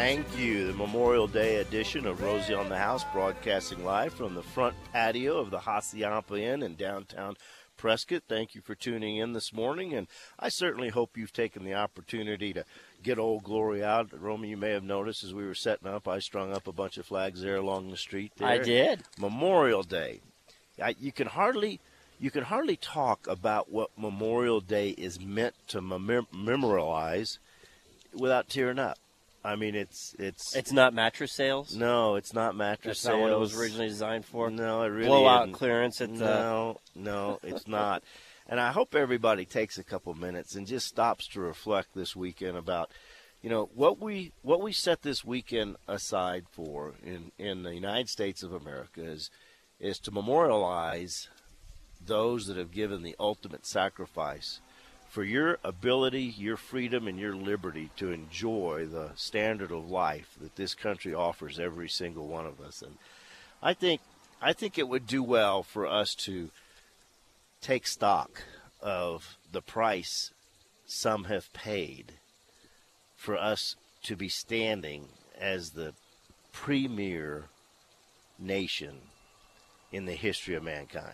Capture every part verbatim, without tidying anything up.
Thank you. The Memorial Day edition of Rosie on the House, broadcasting live from the front patio of the Hacienda Inn in downtown Prescott. Thank you for tuning in this morning, and I certainly hope you've taken the opportunity to get Old Glory out. Romy, you may have noticed as we were setting up, I strung up a bunch of flags there along the street there. I did. Memorial Day. I, you can hardly you can hardly talk about what Memorial Day is meant to mem- memorialize without tearing up. I mean, it's it's It's not mattress sales? no, it's not mattress That's not sales. what it was originally designed for? No, it really Blowout isn't. clearance at the... No, no, it's not. And I hope everybody takes a couple minutes and just stops to reflect this weekend about, you know, what we what we set this weekend aside for in, in the United States of America is is to memorialize those that have given the ultimate sacrifice for your ability, your freedom, and your liberty to enjoy the standard of life that this country offers every single one of us. And I think I think it would do well for us to take stock of the price some have paid for us to be standing as the premier nation in the history of mankind.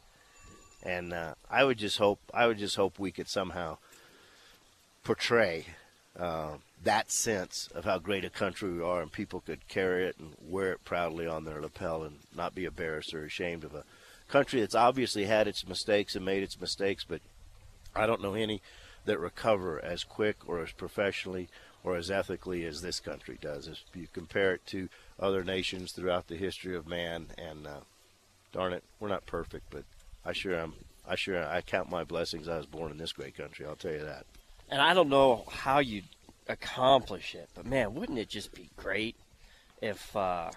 And uh, I would just hope I would just hope we could somehow portray uh, that sense of how great a country we are, and people could carry it and wear it proudly on their lapel and not be embarrassed or ashamed of a country that's obviously had its mistakes and made its mistakes, but I don't know any that recover as quick or as professionally or as ethically as this country does. If you compare it to other nations throughout the history of man, and uh, darn it, we're not perfect, but I sure am. I sure I count my blessings I was born in this great country, I'll tell you that. And I don't know how you accomplish it, but, man, wouldn't it just be great if, uh,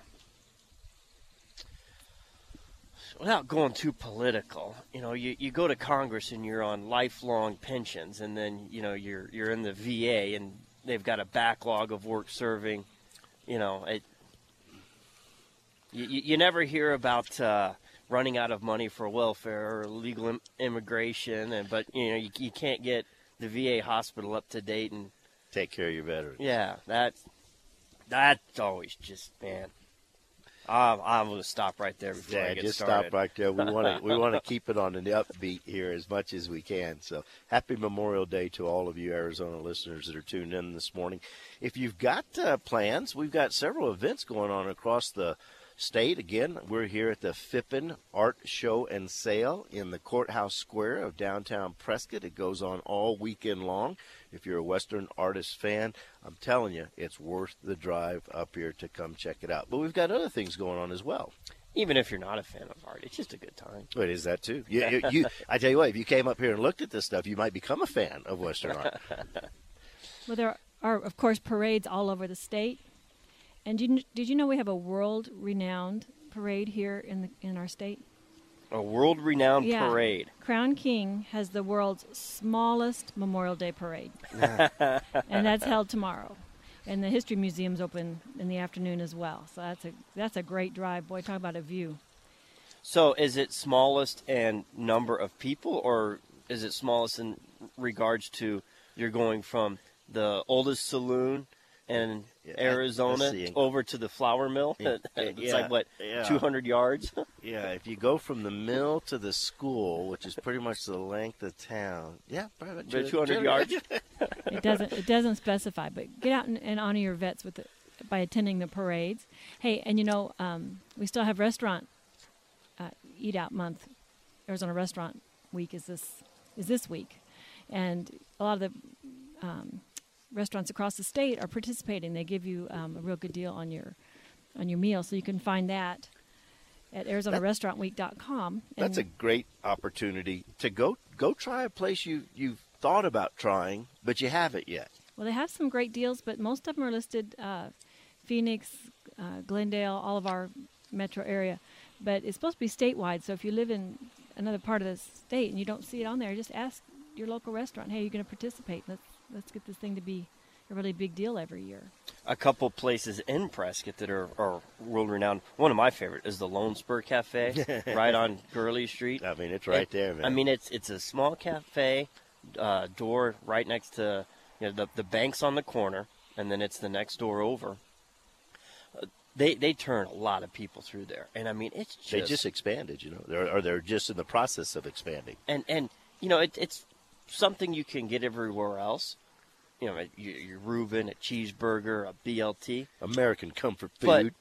without going too political, you know, you, you go to Congress and you're on lifelong pensions, and then, you know, you're you're in the V A and they've got a backlog of work serving, you know, it, you, you never hear about uh, running out of money for welfare or legal im- immigration, and but you know you, you can't get the V A hospital up to date and take care of your veterans. Yeah, that that's always just man. I'm, I'm going to stop right there before yeah, I get just started. stop right there. We want to we want to keep it on the upbeat here as much as we can. So happy Memorial Day to all of you Arizona listeners that are tuned in this morning. If you've got uh, plans, we've got several events going on across the state. Again, we're here at the Fippen Art Show and Sale in the Courthouse Square of downtown Prescott. It goes on all weekend long. If you're a Western artist fan, I'm telling you, it's worth the drive up here to come check it out. But we've got other things going on as well. Even if you're not a fan of art, it's just a good time. It is that, too. You, you, you, I tell you what, if you came up here and looked at this stuff, you might become a fan of Western art. Well, there are, of course, parades all over the state. And did you, did you know we have a world-renowned parade here in the in our state? A world-renowned yeah. parade. Crown King has the world's smallest Memorial Day parade. And that's held tomorrow. And the History Museum's open in the afternoon as well. So that's a that's a great drive. Boy, talk about a view. So is it smallest in number of people, or is it smallest in regards to you're going from the oldest saloon in yeah, Arizona over to the flour mill? Yeah, it's yeah, like, what, yeah. two hundred yards? Yeah, if you go from the mill to the school, which is pretty much the length of town, yeah, probably about two hundred yards. It doesn't it doesn't specify, but get out and, and honor your vets with the, by attending the parades. Hey, and you know, um, we still have restaurant uh, eat out month. Arizona Restaurant Week is this is this week, and a lot of the um, restaurants across the state are participating. They give you um, a real good deal on your on your meal, so you can find that at Arizona Restaurant Week dot com. That's a great opportunity to go go try a place you you've thought about trying, but you haven't yet. Well, they have some great deals, but most of them are listed uh, Phoenix, uh, Glendale, all of our metro area. But it's supposed to be statewide, so if you live in another part of the state and you don't see it on there, just ask your local restaurant, hey, you're going to participate. Let's let's get this thing to be a really big deal every year. A couple places in Prescott that are, are world-renowned. One of my favorite is the Lone Spur Cafe, right on Gurley Street. I mean, it's right it, there, man. I mean, it's it's a small cafe, uh, door right next to, you know, the the bank's on the corner, and then it's the next door over. they they turn a lot of people through there, and I mean it's just They just expanded, you know, they're, or they're just in the process of expanding. and and you know it, it's something you can get everywhere else. You know, your, your Reuben, a cheeseburger, a B L T, American comfort But- food.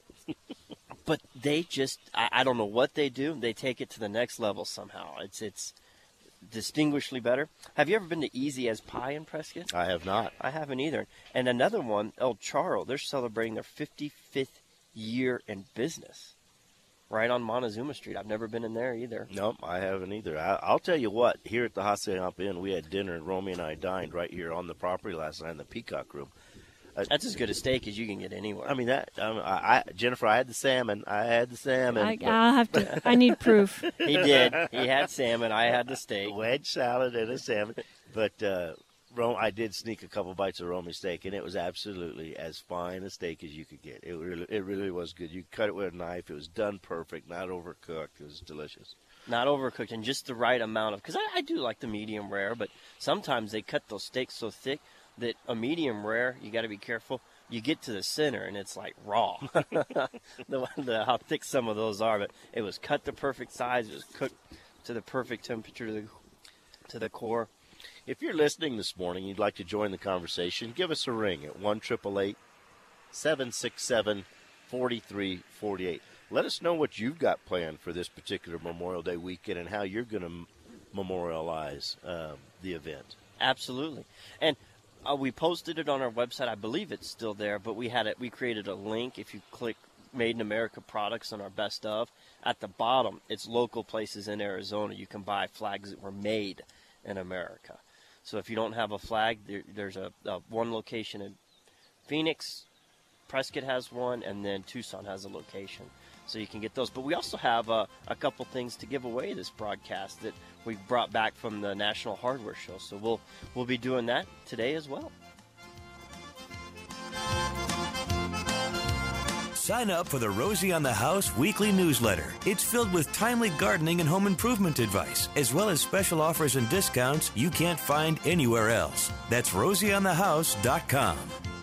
but they just I, I don't know what they do. They take it to the next level somehow. It's it's distinguishedly better. Have you ever been to Easy as Pie in Prescott? I have not. I haven't either. And another one, El Charro, they're celebrating their fifty-fifth year in business right on Montezuma Street. I've never been in there either. Nope, I haven't either. I, I'll tell you what, here at the Hacienda Inn, we had dinner, and Romy and I dined right here on the property last night in the Peacock Room. Uh, That's as good a steak as you can get anywhere. I mean, that, um, I, I, Jennifer, I had the salmon. I had the salmon. I, but I'll have to. I need proof. He did. He had salmon. I had the a steak. wedge salad and a salmon. But uh, Ro- I did sneak a couple bites of Romy's steak, and it was absolutely as fine a steak as you could get. It really, it really was good. You cut it with a knife. It was done perfect, not overcooked. It was delicious. Not overcooked and just the right amount of. Because I, I do like the medium rare, but sometimes they cut those steaks so thick that a medium rare, you got to be careful. You get to the center and it's like raw. the, the, how thick some of those are, but it was cut the perfect size. It was cooked to the perfect temperature to the, to the core. If you're listening this morning, you'd like to join the conversation, give us a ring at one eight eight eight, seven six seven, four three four eight. Let us know what you've got planned for this particular Memorial Day weekend and how you're going to m- memorialize um, the event. Absolutely. And uh, we posted it on our website. I believe it's still there, but we had it. We created a link. If you click Made in America products on our best of, at the bottom, it's local places in Arizona. You can buy flags that were made in America. So if you don't have a flag, there, there's a, a one location in Phoenix, Prescott has one, and then Tucson has a location. So you can get those. But we also have uh, a couple things to give away this broadcast that we brought back from the National Hardware Show. So we'll we'll be doing that today as well. Sign up for the Rosie on the House weekly newsletter. It's filled with timely gardening and home improvement advice, as well as special offers and discounts you can't find anywhere else. That's rosie on the house dot com.